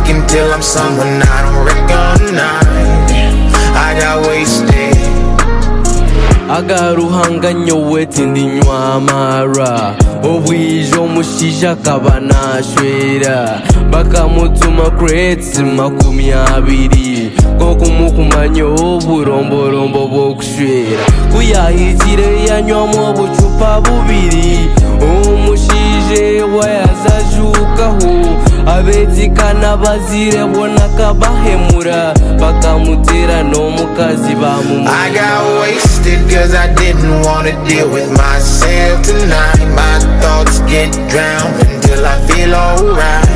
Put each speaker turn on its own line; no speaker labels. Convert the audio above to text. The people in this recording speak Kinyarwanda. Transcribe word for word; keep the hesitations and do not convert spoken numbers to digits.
drinking till I'm someone I don't recognize. I got wasted.
agaruhanga nyowe tindi nywa amara obwije omushisha akaba nashwera bakamutuma crates makumyabiri ko kumukumanya oburomborombo bwokushwera kuyahigire yanywamo obucupa bubiri omushije wayazajukaho abezikana bazire bona kabahemura bakamutera n'omukazi bamumura.
I got wasted cause I didn't wanna deal with myself tonight. My thoughts get drowned until I feel alright.